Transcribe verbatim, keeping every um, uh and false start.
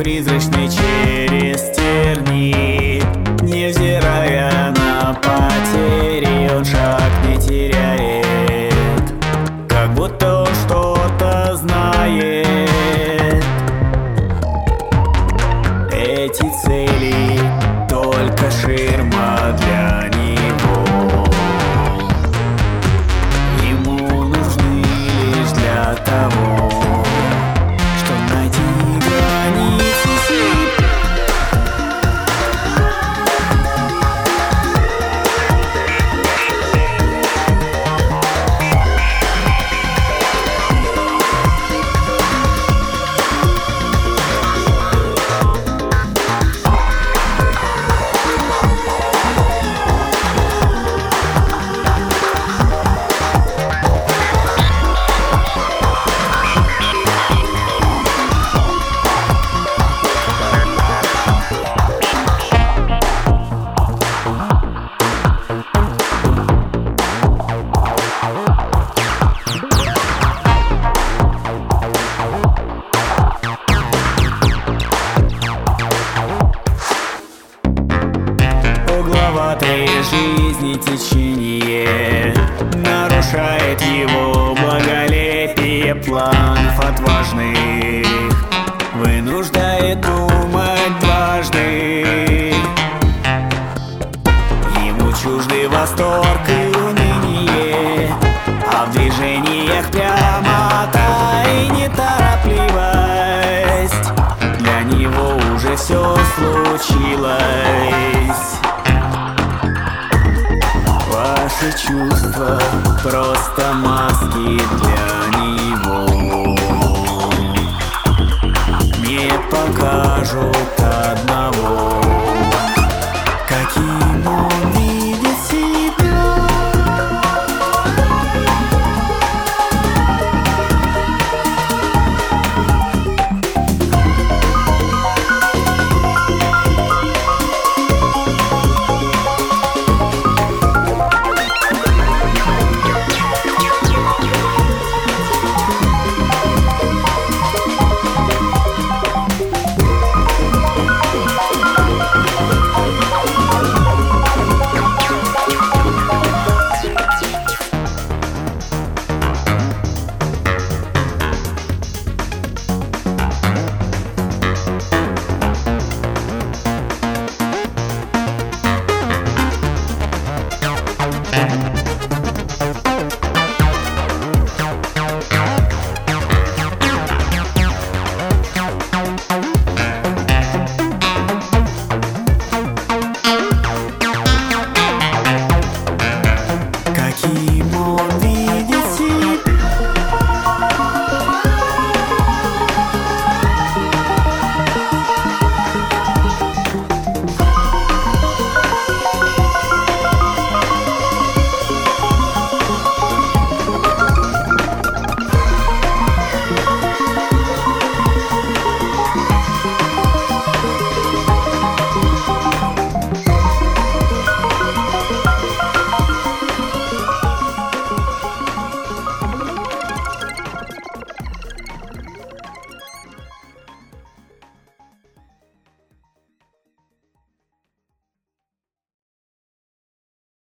призрачный через тернии. Невзирая на потери, он шаг не теряет, как будто он что-то знает. Эти цели только ширма для него. Ему нужны лишь для того, чтобы найти границы себя. Угловатой жизни течение нарушает его благолепие планов отважных, вынуждает думать дважды. Ему чужды восторг и уныние, а в движениях прямота и неторопливость. Для него уже все случилось. Ваши чувства просто маски для него, не покажут